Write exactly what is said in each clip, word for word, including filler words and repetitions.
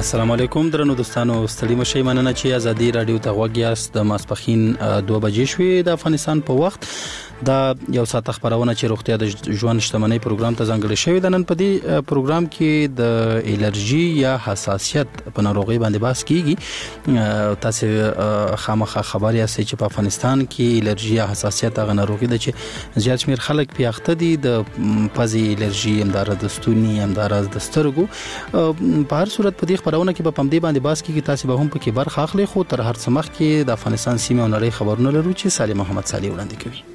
السلام علیکم درنو دوستانو، ستړي مشئ، مننه چې ازادي رادیو ته غوږ یاست. د ماسپښین دوه بجې شوې د افغانستان په وخت. دا یو ساعت خبرونه چې روغتیا د ژوند شتمنۍ پروګرام ته ځانګړی شوی د. نن په دې پروګرام کې د الرجی یا حساسیت په ناروغي باندې بحث کیږي. تاسو خامخا خبر یاستئ چې په افغانستان کې الرجی یا حساسیت هغه ناروغي ده چې زیات شمیر خلک په اخته دي. د پزې الرجی، همدارس د ستوني، همدارس د سترګو. په هر صورت په دې خبرونه کې په پمدې باندې بحث کیږي. تاسو به هم پکې برخه اخلي. خو تر هر څه مخکې د افغانستان سیمه او نړۍ خبرونه لرو چې سالم محمد صالح وړاندې کوي.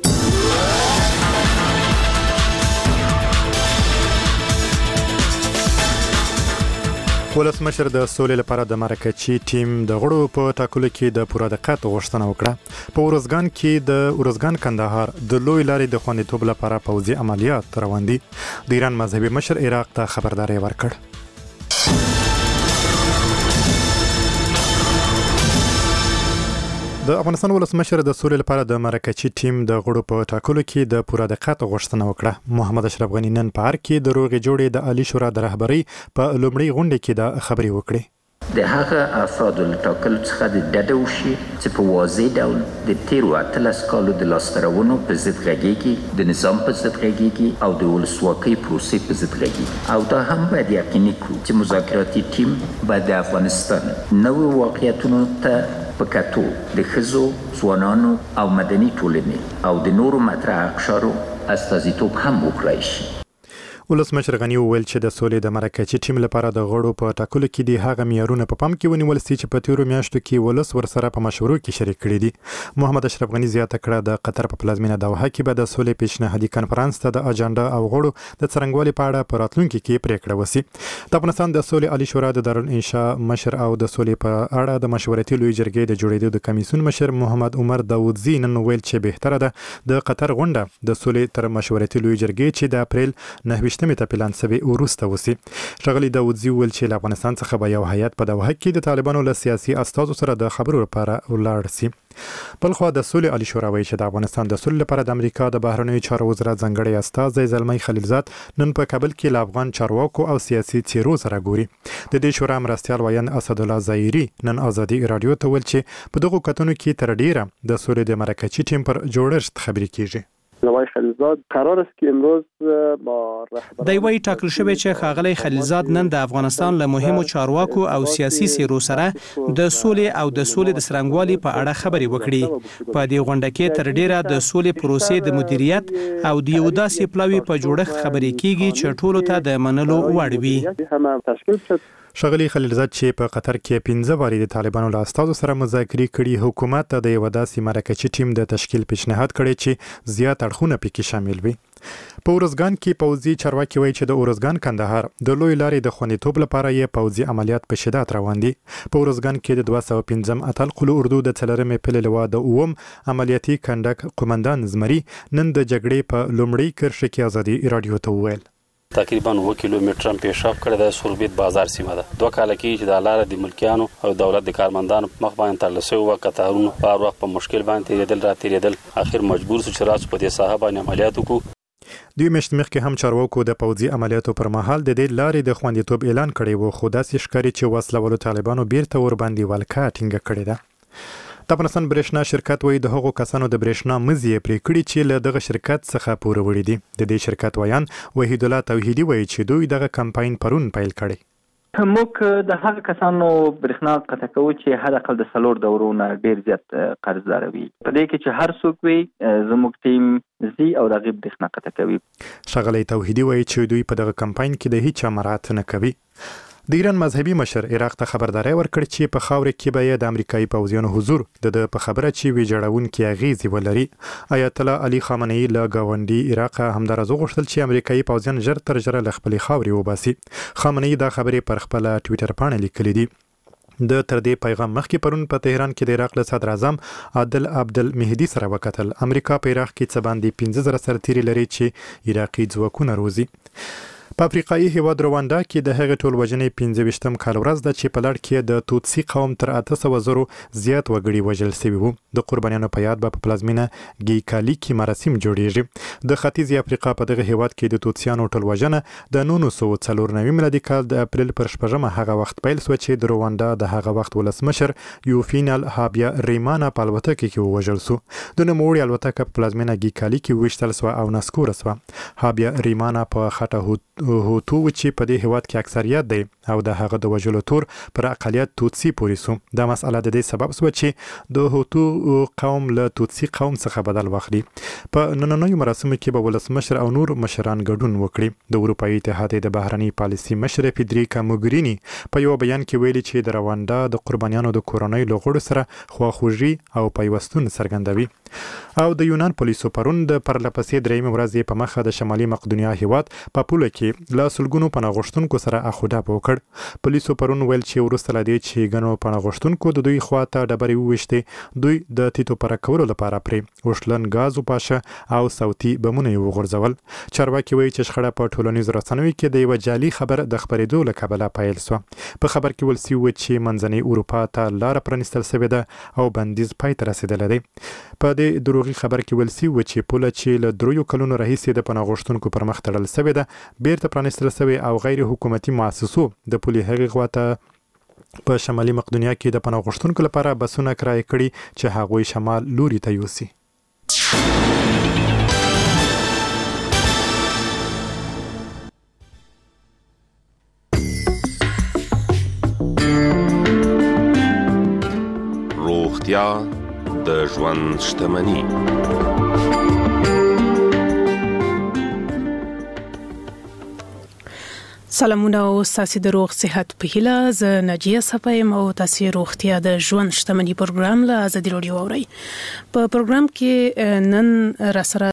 ولسمشر د سولې لپاره د مرکچی ټیم د غړو په ټاکلو کې د پوره دقت غوښتنه وکړه. په ورزګان کې د ورزګان کندهار د لوی لارې د خوندیتوب لپاره پوځي عملیات روان دي. د ایران مذهبي مشر عراق ته خبرداري ورکړ. د افغانستان ولسمشر د سولې لپاره د مرکچی ټیم د غړو په ټاکلو کې د پوره دقت غوښتنه وکړه. محمد اشرف غنی نن په هر کې د روغې جوړې د عالی شورا د رهبرۍ په لومړۍ غونډه کې د خبرې وکړې. د هغه افرادو له ټاکلو څخه د ډډه وشي چې په واضح ډول د تیرو اتلس کالو د لاسته راوړنو په ضد غږیږي، د نظام په ضد غږیږي او د ولسواکۍ پروسې په ضد غږیږي. او دا هم باید یقیني کړو چې مذاکراتي ټیم باید د افغانستان نوو واقعیتونو ته په کتو د ښځو، ځوانانو او مدني ټولنې او د نورو مطرح اقشارو استازیتوب هم وکړای شي. ولسمشر غنی وویل چې د سولې د مرکچی ټیم لپاره د غړو په ټاکلو کې د هغه معیارونه په پام کې ونیول سي چې په تیرو میاشتو کې ولس ورسره په مشورو کې شریک کړي دي. محمد اشرف غنی زیاته کړه د قطر په پلازمینه دوحه کې به د سولې پیشنهادي کانفرنس ته د اجنډا او غړو د څرنګوالي په اړه په راتلونکي کې پریکړه وسی. د افغانستان د سولې عالی شورا د دارالانشا مشر او د سولې په اړه د مشورتي لوی جرګې د جوړېدو د کمیسیون مشر محمد عمر داوودزی نن ویل چې بهتره ده د قطر غونډه د سولې تر مشورتي لوی جرګې چې د اپریل نهه ته پلان سوي ورسته وسی. ښاغلي داوودزی ویل چې له افغانستان څخه به یو هیئت په دوحه کې د طالبانو له سیاسي استازو سره د خبرو لپاره ولاړ سي. بلخو د سولې عالی شورا وایي چې د افغانستان د سولې لپاره د امریکا د بهرنیو چارو وزارت ځانګړی استازی زلمی خلیلزاد نن په کابل کې له افغان چارواکو او سیاسي څیرو سره ګوري. د دې شورا مرستیال ویان اسد الله ظاهری نن ازادي رادیو ته ویل چې په دغه کتنو کې تر ډیره د سولې د مرکچی ټیم پر جوړښت خبرې کیږي. زلمی خلیلزاد قرار است که امروز با رهبران دی وی ټاکل شوی چې ښاغلی خلیلزاد نن د افغانستان له مهمو چارواکو او سیاسي څیرو سره د سولې او د سولې د څرنګوالي په اړه خبرې وکړي. په دې غونډه کې تر ډیره د سولې پروسې د مدیریت او د یو داسې پلاوي په جوړښت خبرې کیږي چې ټولو ته د منلو وړ وي. ښاغلي خلیلزاد چې په قطر کې پنځه واري د طالبانو له استازو سره مذاکرې کړي، حکومت ته د یو داسې مرکچی ټیم د تشکیل پیشنهاد کړي چې زیات اړخونه پکې شامل وي. په ورزګان کې پوځي چارواکي وایي چې د ورزګان کندهار د لوی لارې د خوندیتوب لپاره یې پوځي عملیات په شدت روان دي. په ورزګان کې د دوه سوه پنځم اتل قلو اردو د څلورمې پلې لوا د اوم عملیاتي کنډک قومندان زمري نن د جګړې په لومړۍ کرښه کې ازادي رادیو ته وویل. تقریبا اوه کیلومتره پیشرفت کړی د سوربیت بازار سیمه ده. دوه کاله کې چې د لارې د ملکیانو او دولت د کارمندانو مخ باندې ترلاسه و قطارونو په هر وخت په مشکل باندې تیرېدل را تیرېدل. اخر مجبور شو چې راسو په دې ساحه باندې عملیات وکړو. دوی میاشت مخکې هم چارواکو د پوځي عملیاتو پر مهال د دې لارې د خوندیتوب اعلان کړی و، خو داسې ښکاري چې وسله والو طالبانو بیرته ور باندې ولکه ټینګه کړې ده. د افغانستان برېښنا شرکت وایي د هغو کسانو د برېښنا مزي پرې کړي چې له دغه شرکت څخه پور وړي دي. د دې شرکت ویان وحید الله توحیدی وایي چې دوی دغه کمپاین پرون پیل کړی. موږ د هغه کسانو برېښنا قطع کوو چې حد اقل د څلور دورو نه ډېر زیات قرضدار وي. په دې کې چې هر څوک وي زموږ ټیم زی او د غیب برېښنا قطع کوي. ښاغلی توحیدی وایي چې دوی په دغه کمپاین کې د هیڅ مراعات نه کوي. د ایران مذهبي مشر عراق ته خبرداري ورکړ چې په خاور کې به د امریکایي پوځیانو حضور د په خبره چې ویجاړونکي اغیزې ولري. آیت الله علي خامنه‌ای له ګاونډي عراق همدارز غوښتل چې امریکایي پوځیان ژر تر ژره له خپلې خاورې وباسي. خامنه‌ای دا خبرې پر خپل ټویټر باندې لیکلې دي. د تر دې پیغام مخکې پرون په تهران کې د عراق له صدر اعظم عادل عبدالمهدي سره وکتل. امریکا په عراق کې څه باندې پنځه زره سرتیري لري چې عراقي ځواکونه روزي. په افریقایي هیواد رواندا کې د هغې ټول وژنې پنځه ویشتم کال ورځ ده چې په لړ کې د توتسي قوم تر اته سوه زرو زیات وګړي وژل شوي وو. د قربانیانو په یاد به په پلازمینه ګیکالي کې مراسم جوړیږي. د ختیځې افریقا په دغه هیواد کې د توتسیانو ټول وژنه د نولس سوه څلور نوي میلادي کال د اپریل پر شپږمه هغه وخت پیل شوه چې د رواندا د هغه وخت ولسمشر یوفینال هابیا ریمانا په الوتکه کې ووژل شو. د نوموړي الوتکه په پلازمینه ګیکالي کې وویشتل شوه او نسکوره شوه. هابیا ریمانا په خټه هوتو چې په دې هیواد کې اکثریت دی او د هغه د وژلو تور پر اقلیت توتسي پورې سو. دا مسأله د دې سبب شوه چې د هوتو قوم له توتسي قوم څخه بدل واخلي. په نننیو مراسمو کې به ولسمشر او نور مشران ګډون وکړي. د اروپایي اتحاد د بهرنی پالیسي مشر فیدریکا موګرینی په یو بیان کې ویلي چې د رواندا د قربانیانو د کورنۍ له غړو سره خواخوږي او پیوستون څرګندوي. او د یونان پولیسو پرون د پرلپسې درېیمې ورځې په مخه د شمالي مقدونیا هیواد په پوله کې له سلګونو پناه غوښتونکو سره اخوډاب وکړ. پولیسو پرون ویل چې وروسته له دې چې ګڼو پناه غوښتونکو د دوی خواته ډبرې وویشتې، دوی د تیتو پرک کولو لپاره پرې اوښلن ګاز وپاشه او صوتي بمونه یې وغورځول. چارواکي وایي چې شخړه په ټولنیزو رسنیو کې د یوه جعلي خبر د خپرېدو له کبله پیل شوه. په خبر کې ویل شوي چې منځنۍ اروپا ته لاره پرانیستل شوې ده او بندیز پای ته رسېدلی دی. په دې دروغي خبر کې ویل شوي چې پوله چې له دریو کلونو راهیسې د پناه غوښتونکو پر مخ تړل شوې ده بیرته پرانیستل شوې او غیر حکومتي مؤسسو د پولې هغې خواته په شمالي مقدونیا کې د پناه غوښتونکو لپاره بسونه کرایه کړي چې هغوی شمال لوري ته یوسي. روغتیا د ژوند شتمني. سلامونه او ستاسو د روغ صحت په هیله. زه ناجیه صفایم او تاسو روغتیا د ژوند شتمني پروګرام له ازادي رادیو اورئ. په پروګرام کې نن را سره